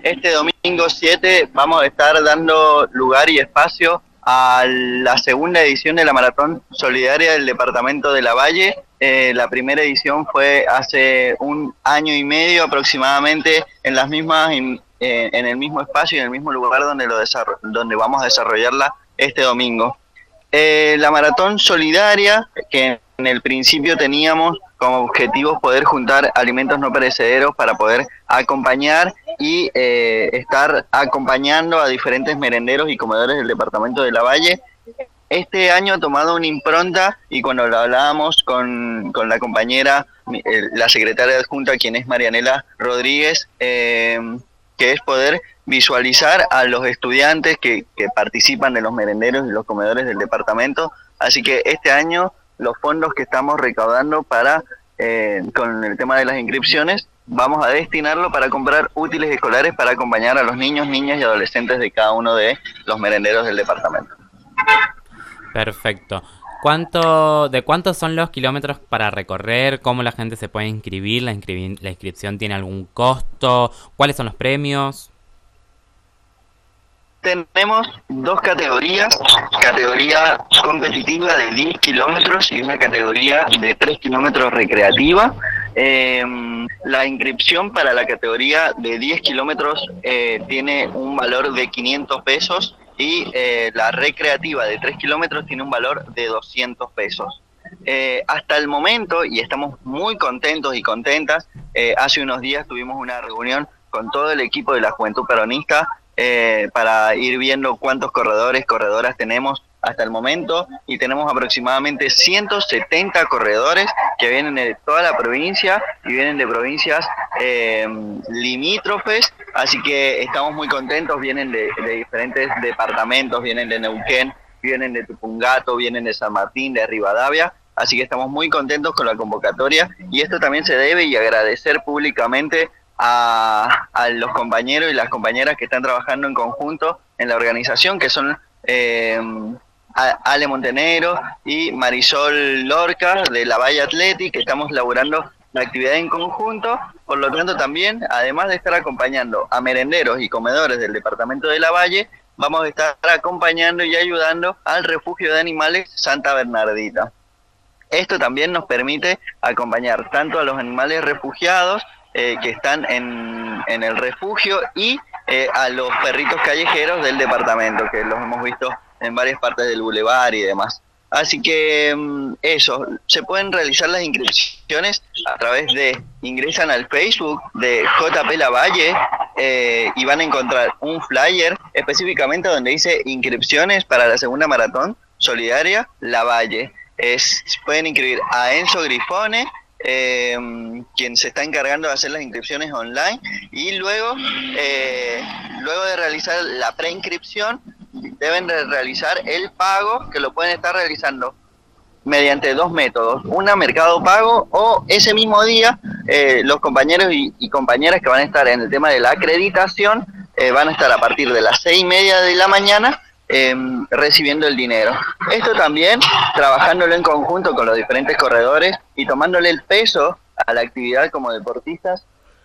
este domingo 7 vamos a estar dando lugar y espacio a la segunda edición de la Maratón Solidaria del Departamento de Lavalle. La primera edición fue hace un año y medio aproximadamente en las mismas, en el mismo espacio y en el mismo lugar donde vamos a desarrollarla este domingo. La Maratón Solidaria, que en el principio teníamos como objetivo poder juntar alimentos no perecederos para poder acompañar y estar acompañando a diferentes merenderos y comedores del departamento de Lavalle. Este año ha tomado una impronta y cuando lo hablábamos con la compañera, la secretaria adjunta, quien es Marianela Rodríguez, que es poder visualizar a los estudiantes que participan de los merenderos y los comedores del departamento. Así que este año los fondos que estamos recaudando para con el tema de las inscripciones, vamos a destinarlo para comprar útiles escolares para acompañar a los niños, niñas y adolescentes de cada uno de los merenderos del departamento. Perfecto. ¿De cuántos son los kilómetros para recorrer? ¿Cómo la gente se puede inscribir? ¿La inscripción tiene algún costo? ¿Cuáles son los premios? Tenemos dos categorías, categoría competitiva de 10 kilómetros y una categoría de 3 kilómetros recreativa. La inscripción para la categoría de 10 kilómetros tiene un valor de 500 pesos y la recreativa de 3 kilómetros tiene un valor de 200 pesos. Hasta el momento, y estamos muy contentos y contentas, hace unos días tuvimos una reunión con todo el equipo de la Juventud Peronista para ir viendo cuántos corredoras tenemos hasta el momento, y tenemos aproximadamente 170 corredores que vienen de toda la provincia y vienen de provincias limítrofes, así que estamos muy contentos. Vienen de diferentes departamentos, vienen de Neuquén, vienen de Tupungato, vienen de San Martín, de Rivadavia, así que estamos muy contentos con la convocatoria, y esto también se debe y agradecer públicamente a los compañeros y las compañeras que están trabajando en conjunto en la organización, que son Ale Montenegro y Marisol Lorca de Lavalle Athletic, que estamos laburando la actividad en conjunto. Por lo tanto, también, además de estar acompañando a merenderos y comedores del departamento de Lavalle, vamos a estar acompañando y ayudando al refugio de animales Santa Bernardita. Esto también nos permite acompañar tanto a los animales refugiados que están en el refugio y a los perritos callejeros del departamento, que los hemos visto en varias partes del bulevar y demás. Así que eso, se pueden realizar las inscripciones a través ingresan al Facebook de JP Lavalle y van a encontrar un flyer específicamente donde dice inscripciones para la segunda maratón solidaria Lavalle. Pueden inscribir a Enzo Grifone, quien se está encargando de hacer las inscripciones online, y luego de realizar la preinscripción deben de realizar el pago, que lo pueden estar realizando mediante dos métodos: una, Mercado Pago, o ese mismo día los compañeros y compañeras que van a estar en el tema de la acreditación van a estar a partir de las 6:30 de la mañana recibiendo el dinero. Esto también trabajándolo en conjunto con los diferentes corredores y tomándole el peso a la actividad como deportistas.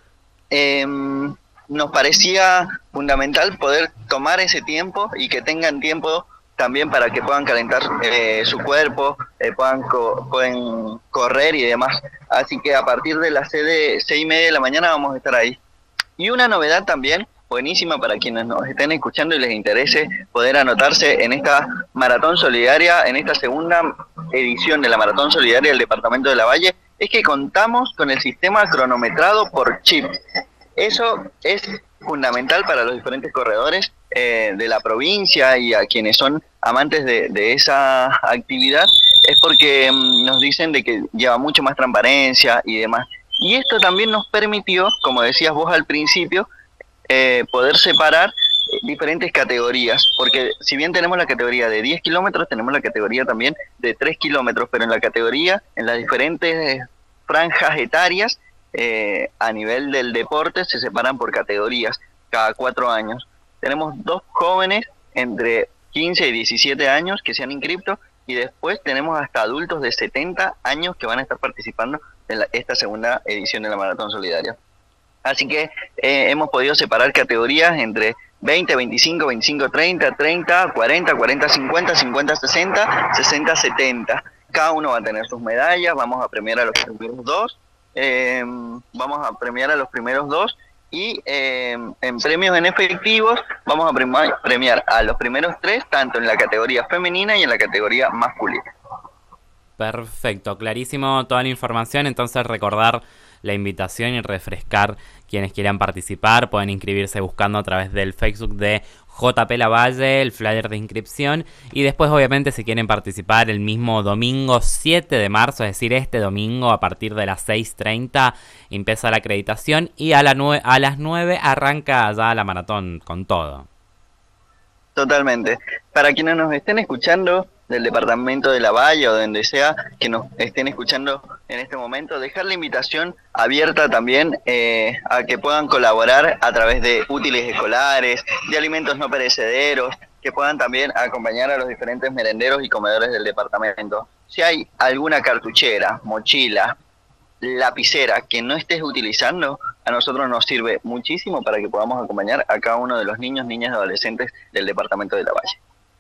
Nos parecía fundamental poder tomar ese tiempo y que tengan tiempo también para que puedan calentar su cuerpo, pueden correr y demás. Así que a partir de las 6:30 de la mañana vamos a estar ahí. Y una novedad también buenísima para quienes nos estén escuchando y les interese poder anotarse en esta maratón solidaria, en esta segunda edición de la maratón solidaria del departamento de Lavalle, es que contamos con el sistema cronometrado por chip. Eso es fundamental para los diferentes corredores de la provincia y a quienes son amantes de esa actividad, es porque nos dicen de que lleva mucho más transparencia y demás. Y esto también nos permitió, como decías vos al principio, poder separar diferentes categorías, porque si bien tenemos la categoría de 10 kilómetros, tenemos la categoría también de 3 kilómetros, pero en la categoría, en las diferentes franjas etarias, a nivel del deporte se separan por categorías cada 4 años. Tenemos 2 jóvenes entre 15 y 17 años que se han inscrito, y después tenemos hasta adultos de 70 años que van a estar participando en esta segunda edición de la Maratón Solidaria. Así que hemos podido separar categorías entre 20, 25, 25, 30, 30, 40, 40, 50, 50, 60, 60, 70. Cada uno va a tener sus medallas, vamos a premiar a los primeros dos, y en premios en efectivos vamos a premiar a los primeros tres, tanto en la categoría femenina y en la categoría masculina. Perfecto, clarísimo toda la información. Entonces recordar la invitación y refrescar quienes quieran participar. Pueden inscribirse buscando a través del Facebook de JP Lavalle, el flyer de inscripción. Y después obviamente si quieren participar el mismo domingo 7 de marzo, es decir, este domingo a partir de las 6:30 empieza la acreditación y a las 9 arranca ya la maratón con todo. Totalmente. Para quienes nos estén escuchando del departamento de Lavalle o de donde sea que nos estén escuchando en este momento, dejar la invitación abierta también a que puedan colaborar a través de útiles escolares, de alimentos no perecederos, que puedan también acompañar a los diferentes merenderos y comedores del departamento. Si hay alguna cartuchera, mochila, lapicera que no estés utilizando, a nosotros nos sirve muchísimo para que podamos acompañar a cada uno de los niños, niñas y adolescentes del departamento de Lavalle.